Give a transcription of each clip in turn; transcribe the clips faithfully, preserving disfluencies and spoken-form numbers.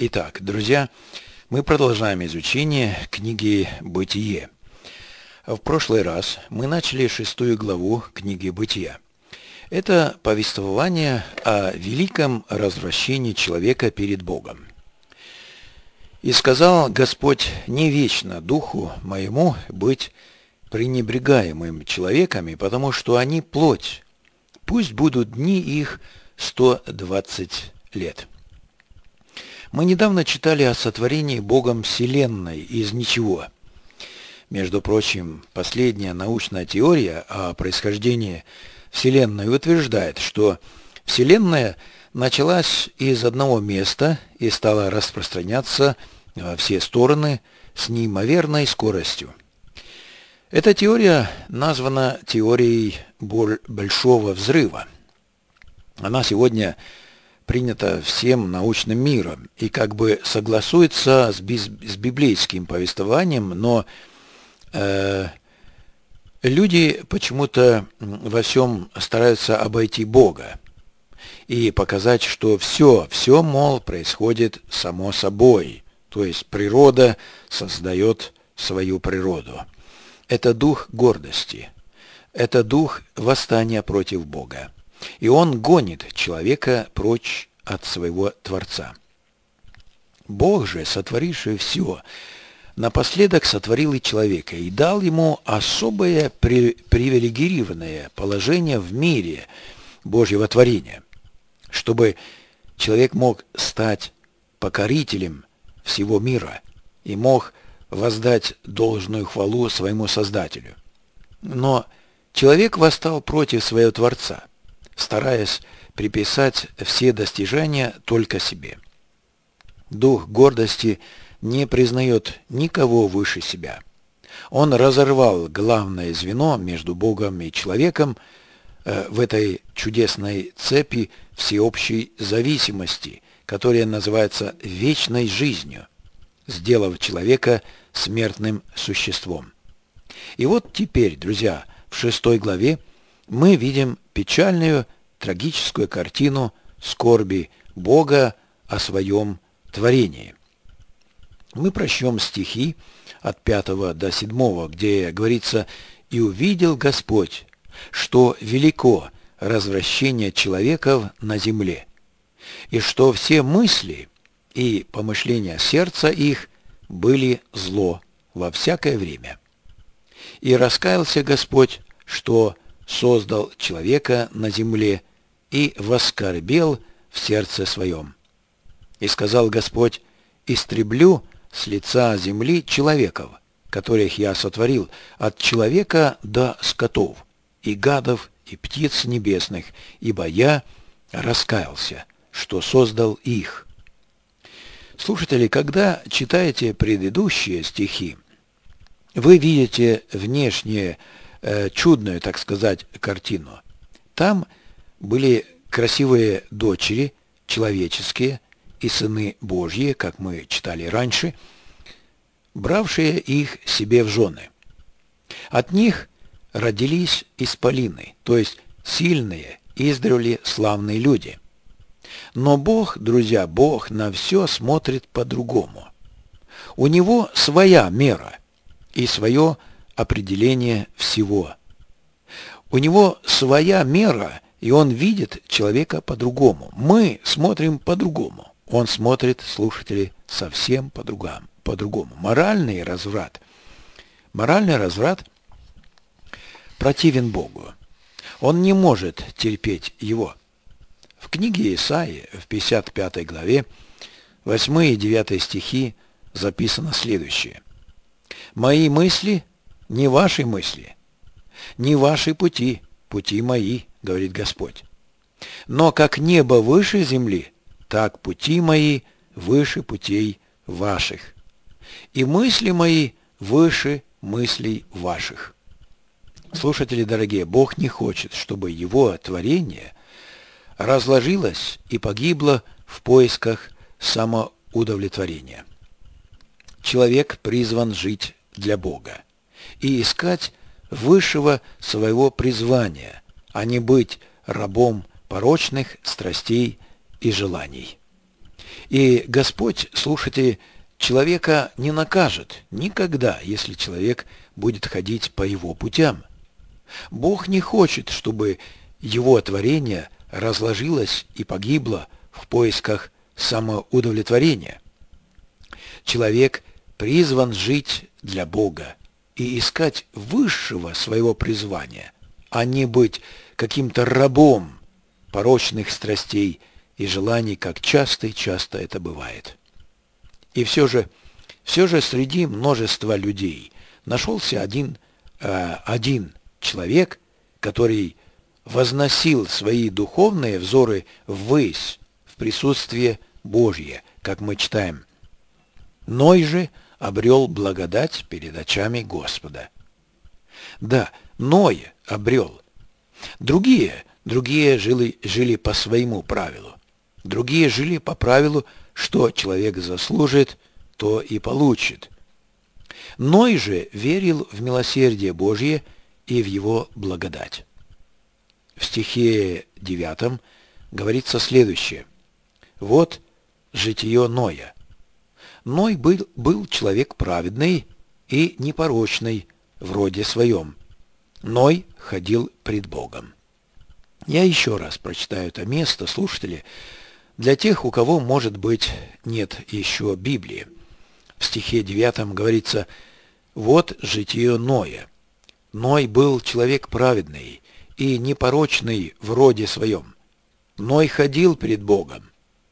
Итак, друзья, мы продолжаем изучение книги «Бытие». В прошлый раз мы начали шестую главу книги «Бытия». Это повествование о великом развращении человека перед Богом. «И сказал Господь: не вечно духу моему быть пренебрегаемым человеками, потому что они плоть. Пусть будут дни их сто двадцать лет». Мы недавно читали о сотворении Богом Вселенной из ничего. Между прочим, последняя научная теория о происхождении Вселенной утверждает, что Вселенная началась из одного места и стала распространяться во все стороны с неимоверной скоростью. Эта теория названа теорией Большого взрыва. Она сегодня принято всем научным миром и как бы согласуется с, биз, с библейским повествованием, но э, люди почему-то во всем стараются обойти Бога и показать, что все, все, мол, происходит само собой, то есть природа создает свою природу. Это дух гордости, это дух восстания против Бога. И он гонит человека прочь от своего Творца. Бог же, сотворивший все, напоследок сотворил и человека и дал ему особое привилегированное положение в мире Божьего творения, чтобы человек мог стать покорителем всего мира и мог воздать должную хвалу своему Создателю. Но человек восстал против своего Творца, стараясь приписать все достижения только себе. Дух гордости не признает никого выше себя. Он разорвал главное звено между Богом и человеком э, в этой чудесной цепи всеобщей зависимости, которая называется вечной жизнью, сделав человека смертным существом. И вот теперь, друзья, в шестой главе мы видим печальную, трагическую картину скорби Бога о своем творении. Мы прочтем стихи от пятого до седьмого, где говорится: «И увидел Господь, что велико развращение человеков на земле, и что все мысли и помышления сердца их были зло во всякое время. И раскаялся Господь, что создал человека на земле, и воскорбел в сердце своем. И сказал Господь: истреблю с лица земли человеков, которых я сотворил, от человека до скотов, и гадов, и птиц небесных, ибо я раскаялся, что создал их». Слушатели, когда читаете предыдущие стихи, вы видите внешне э, чудную, так сказать, картину. Там были красивые дочери, человеческие, и сыны Божьи, как мы читали раньше, бравшие их себе в жены. От них родились исполины, то есть сильные, издревле славные люди. Но Бог, друзья, Бог на все смотрит по-другому. У Него своя мера и свое определение всего. У Него своя мера, и Он видит человека по-другому. Мы смотрим по-другому. Он смотрит, слушатели, совсем по-другому. по-другому. Моральный разврат. Моральный разврат противен Богу. Он не может терпеть его. В книге Исаии, в пятьдесят пятой главе, восьмой и девятый стихи записано следующее: «Мои мысли не ваши мысли, не ваши пути, пути мои, говорит Господь. Но как небо выше земли, так пути мои выше путей ваших, и мысли мои выше мыслей ваших». Слушатели дорогие, Бог не хочет, чтобы Его творение разложилось и погибло в поисках самоудовлетворения. Человек призван жить для Бога и искать высшего своего призвания, а не быть рабом порочных страстей и желаний. И Господь, слушайте, человека не накажет никогда, если человек будет ходить по его путям. Бог не хочет, чтобы его творение разложилось и погибло в поисках самоудовлетворения. Человек призван жить для Бога и искать высшего своего призвания, а не быть каким-то рабом порочных страстей и желаний, как часто и часто это бывает. И все же, все же среди множества людей нашелся один, э, один человек, который возносил свои духовные взоры ввысь, в присутствие Божье, как мы читаем. Ной же обрел благодать перед очами Господа. Да, Ной обрел. Другие, другие жили, жили по своему правилу. Другие жили по правилу, что человек заслужит, то и получит. Ной же верил в милосердие Божье и в его благодать. В стихе девятом говорится следующее. Вот житие Ноя. Ной был, был человек праведный и непорочный в роде своем. Ной ходил пред Богом. Я еще раз прочитаю это место, слушатели, для тех, у кого, может быть, нет еще Библии. В стихе девятом говорится: «Вот житие Ноя. Ной был человек праведный и непорочный в роде своем. Ной ходил пред Богом».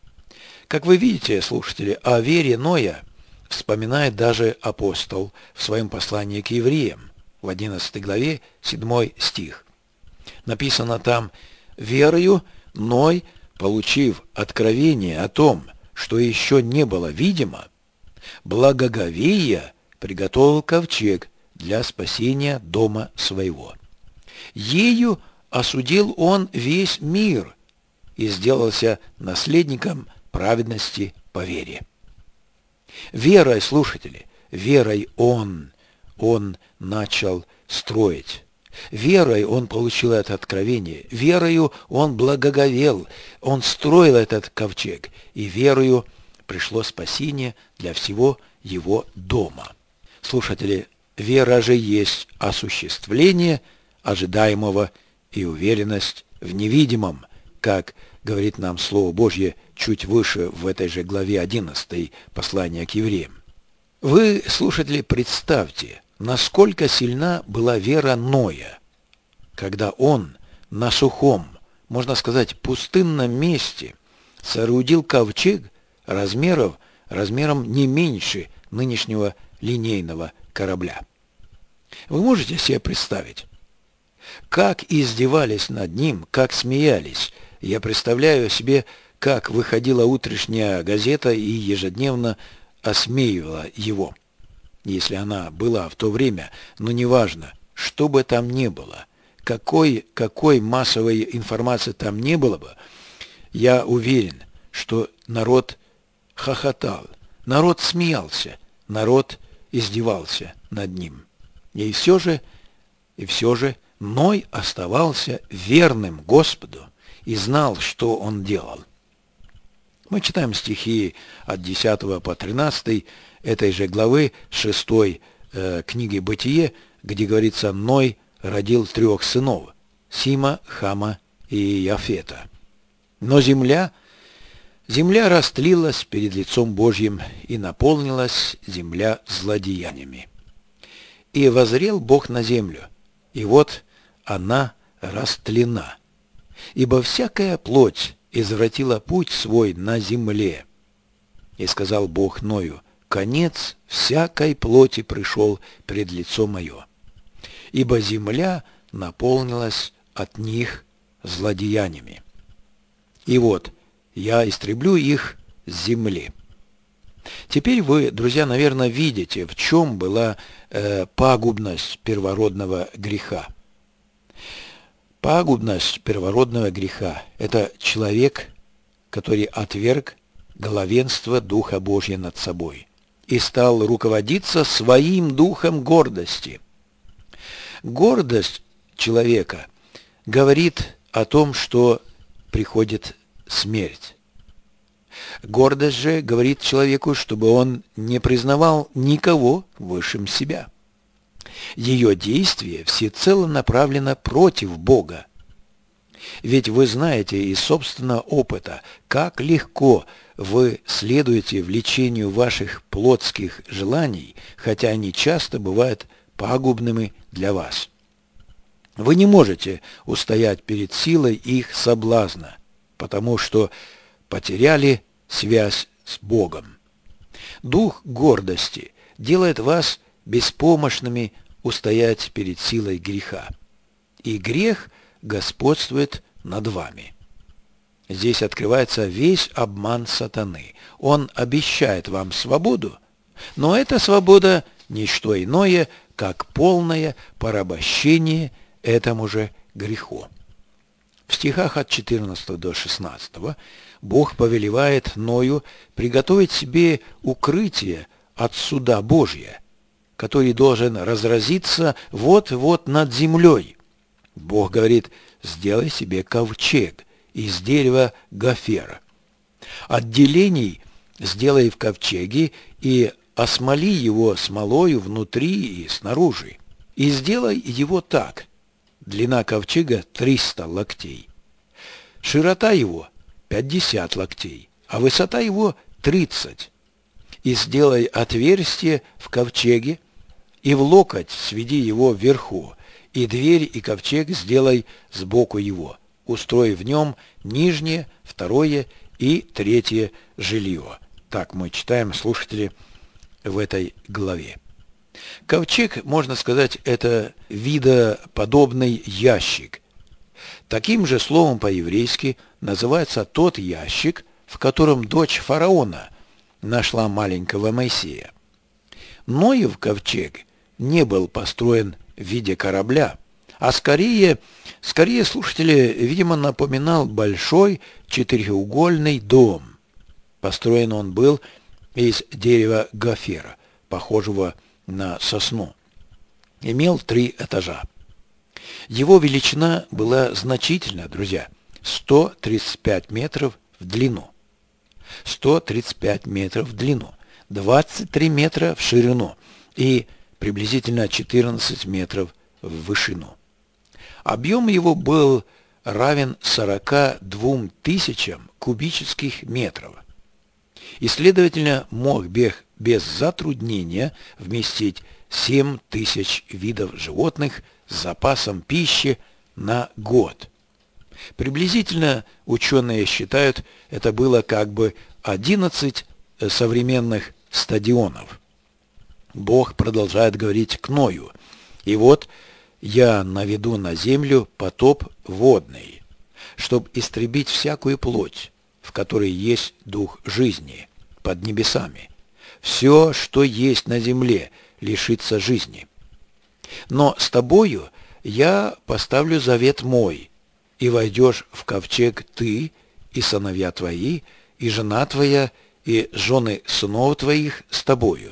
Как вы видите, слушатели, о вере Ноя вспоминает даже апостол в своем послании к евреям в одиннадцатой главе, седьмой стих. Написано там: «Верою Ной, получив откровение о том, что еще не было видимо, благоговея приготовил ковчег для спасения дома своего. Ею осудил он весь мир и сделался наследником праведности по вере». Верой, слушатели, верой он, он начал строить. Верой он получил это откровение, верою он благоговел, он строил этот ковчег, и верою пришло спасение для всего его дома. Слушатели, вера же есть осуществление ожидаемого и уверенность в невидимом, как говорит нам Слово Божье чуть выше в этой же главе одиннадцатой послания к евреям. Вы, слушатели, представьте, насколько сильна была вера Ноя, когда он на сухом, можно сказать, пустынном месте соорудил ковчег размеров, размером не меньше нынешнего линейного корабля. Вы можете себе представить, как издевались над ним, как смеялись. Я представляю себе, как выходила утренняя газета и ежедневно осмеивала его, если она была в то время, но неважно, что бы там ни было, какой, какой массовой информации там не было бы, я уверен, что народ хохотал, народ смеялся, народ издевался над ним. И все же, и все же Ной оставался верным Господу и знал, что он делал. Мы читаем стихи от десятого по тринадцатый этой же главы шестой э, книги «Бытие», где говорится: «Ной родил трех сынов – Сима, Хама и Яфета. Но земля, земля растлилась перед лицом Божьим, и наполнилась земля злодеяниями. И воззрел Бог на землю, и вот она растлена, ибо всякая плоть извратила путь свой на земле. И сказал Бог Ною: конец всякой плоти пришел пред лицо мое, ибо земля наполнилась от них злодеяниями. И вот я истреблю их с земли». Теперь вы, друзья, наверное, видите, в чем была э, пагубность первородного греха. Пагубность первородного греха – это человек, который отверг главенство Духа Божьего над собой и стал руководиться своим духом гордости. Гордость человека говорит о том, что приходит смерть. Гордость же говорит человеку, чтобы он не признавал никого высшим себя. Ее действие всецело направлено против Бога. Ведь вы знаете из собственного опыта, как легко вы следуете влечению ваших плотских желаний, хотя они часто бывают пагубными для вас. Вы не можете устоять перед силой их соблазна, потому что потеряли связь с Богом. Дух гордости делает вас беспомощными устоять перед силой греха. И грех господствует над вами. Здесь открывается весь обман сатаны. Он обещает вам свободу, но эта свобода не что иное, как полное порабощение этому же греху. В стихах от четырнадцатого до шестнадцатого Бог повелевает Ною приготовить себе укрытие от суда Божия, который должен разразиться вот-вот над землей. Бог говорит: сделай себе ковчег из дерева гофера. Отделений сделай в ковчеге и осмоли его смолою внутри и снаружи. И сделай его так. Длина ковчега триста локтей, широта его пятьдесят локтей, а высота его тридцать. И сделай отверстие в ковчеге, и в локоть сведи его вверху, и дверь и ковчег сделай сбоку его, устрой в нем нижнее, второе и третье жилье. Так мы читаем, слушатели, в этой главе. Ковчег, можно сказать, это видоподобный ящик. Таким же словом по-еврейски называется тот ящик, в котором дочь фараона нашла маленького Моисея. Ноев ковчег не был построен в виде корабля, а скорее, скорее, слушатели, видимо, напоминал большой четырехугольный дом. Построен он был из дерева гофера, похожего на сосну. Имел три этажа. Его величина была значительна, друзья, сто тридцать пять метров в длину. сто тридцать пять метров в длину, двадцать три метра в ширину и приблизительно четырнадцать метров в вышину. Объем его был равен сорока двум тысячам кубических метров. И, следовательно, мог без затруднения вместить семь тысяч видов животных с запасом пищи на год. Приблизительно ученые считают, это было как бы одиннадцать современных стадионов. Бог продолжает говорить к Ною: «И вот я наведу на землю потоп водный, чтобы истребить всякую плоть, в которой есть дух жизни, под небесами. Все, что есть на земле, лишится жизни. Но с тобою я поставлю завет мой, и войдешь в ковчег ты, и сыновья твои, и жена твоя, и жены сынов твоих с тобою.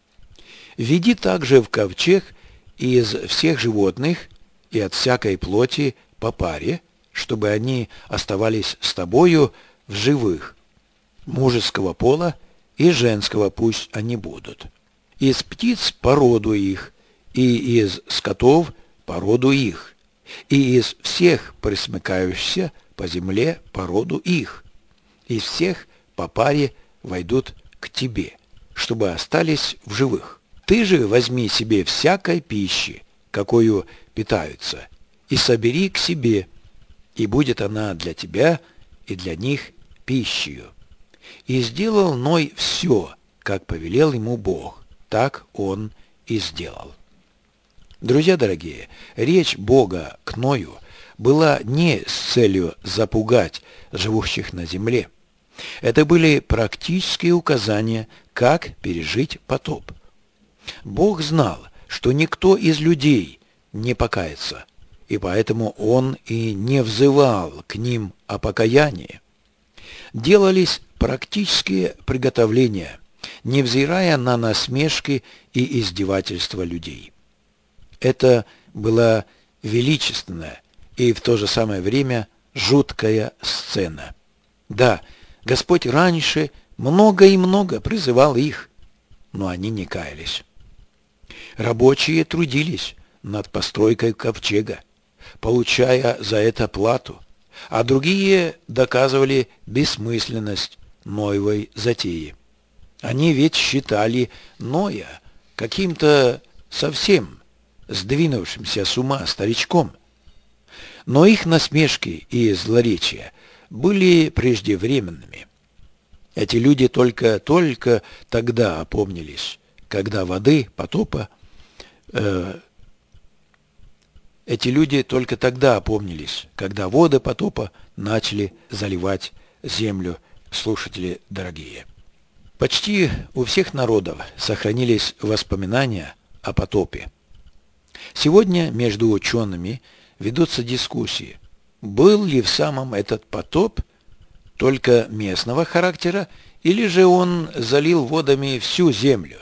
Веди также в ковчег из всех животных и от всякой плоти по паре, чтобы они оставались с тобою в живых, мужеского пола и женского пусть они будут. Из птиц породу их, и из скотов породу их, и из всех пресмыкающихся по земле породу их. Из всех по паре войдут к тебе, чтобы остались в живых. Ты же возьми себе всякой пищи, какую питаются, и собери к себе, и будет она для тебя и для них пищей. И сделал Ной все, как повелел ему Бог, так он и сделал». Друзья дорогие, речь Бога к Ною была не с целью запугать живущих на земле. Это были практические указания, как пережить потоп. Бог знал, что никто из людей не покается, и поэтому Он и не взывал к ним о покаянии. Делались практические приготовления, невзирая на насмешки и издевательства людей. Это была величественная и в то же самое время жуткая сцена. Да, Господь раньше много и много призывал их, но они не каялись. Рабочие трудились над постройкой ковчега, получая за это плату, а другие доказывали бессмысленность Ноевой затеи. Они ведь считали Ноя каким-то совсем сдвинувшимся с ума старичком. Но их насмешки и злоречия были преждевременными. Эти люди только-только тогда опомнились, когда воды потопа э, Эти люди только тогда опомнились, когда воды потопа начали заливать землю, слушатели дорогие. Почти у всех народов сохранились воспоминания о потопе. Сегодня между учеными ведутся дискуссии, был ли в самом этот потоп только местного характера, или же он залил водами всю землю.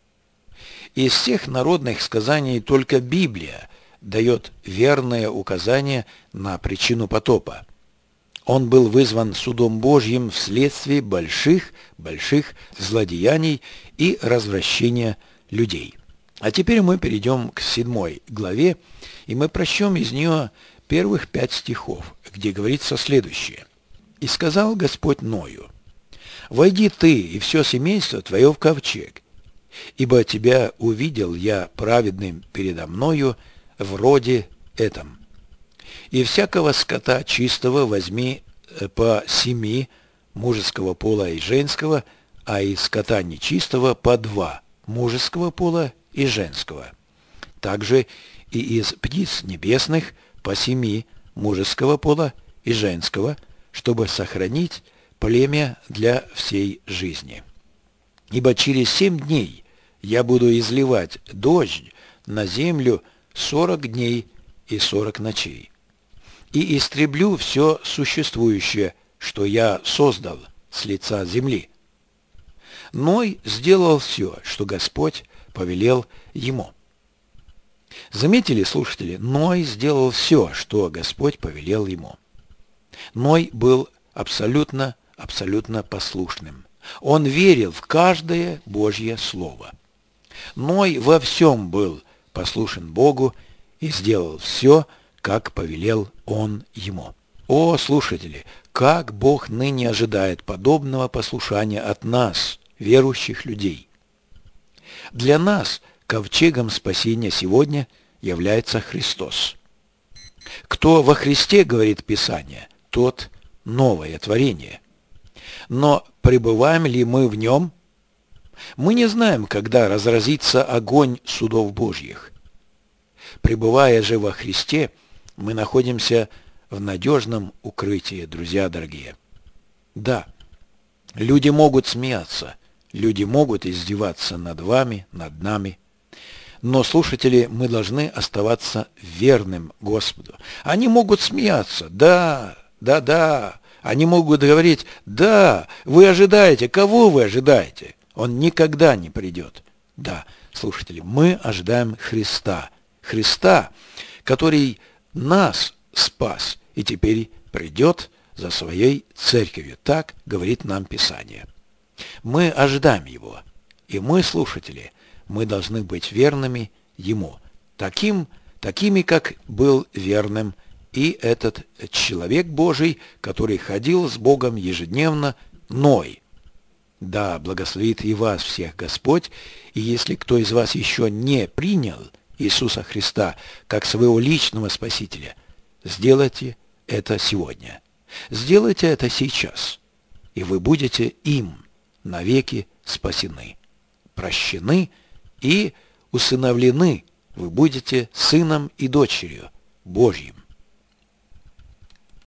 Из всех народных сказаний только Библия дает верное указание на причину потопа. Он был вызван судом Божьим вследствие больших-больших злодеяний и развращения людей. А теперь мы перейдем к седьмой главе, и мы прочтем из нее первых пять стихов, где говорится следующее. «И сказал Господь Ною: войди ты и все семейство твое в ковчег, ибо тебя увидел я праведным передо мною в роде этом. И всякого скота чистого возьми по семи мужеского пола и женского, а из скота нечистого по два мужеского пола и женского. Также и из птиц небесных по семи мужеского пола и женского, чтобы сохранить племя для всей жизни. Ибо через семь дней я буду изливать дождь на землю сорок дней и сорок ночей. И истреблю все существующее, что я создал с лица земли». Ной сделал все, что Господь повелел ему. Заметили, слушатели, Ной сделал все, что Господь повелел ему. Ной был абсолютно, абсолютно послушным. Он верил в каждое Божье слово. Ной во всем был послушен Богу и сделал все, как повелел Он ему. О, слушатели, как Бог ныне ожидает подобного послушания от нас, верующих людей. Для нас ковчегом спасения сегодня является Христос. Кто во Христе, говорит Писание, тот новое творение. Но пребываем ли мы в нем? Мы не знаем, когда разразится огонь судов Божьих. Пребывая же во Христе, мы находимся в надежном укрытии, друзья дорогие. Да, люди могут смеяться, люди могут издеваться над вами, над нами. Но, слушатели, мы должны оставаться верным Господу. Они могут смеяться, да, да, да. Они могут говорить, да, вы ожидаете, кого вы ожидаете? Он никогда не придет. Да, слушатели, мы ожидаем Христа. Христа, который нас спас и теперь придет за своей церковью. Так говорит нам Писание. Мы ожидаем Его. И мы, слушатели, мы должны быть верными Ему. Таким, такими, как был верным и этот человек Божий, который ходил с Богом ежедневно, Ной. Да, благословит и вас всех Господь, и если кто из вас еще не принял Иисуса Христа как своего личного Спасителя, сделайте это сегодня. Сделайте это сейчас, и вы будете им навеки спасены, прощены и усыновлены. Вы будете сыном и дочерью Божьим.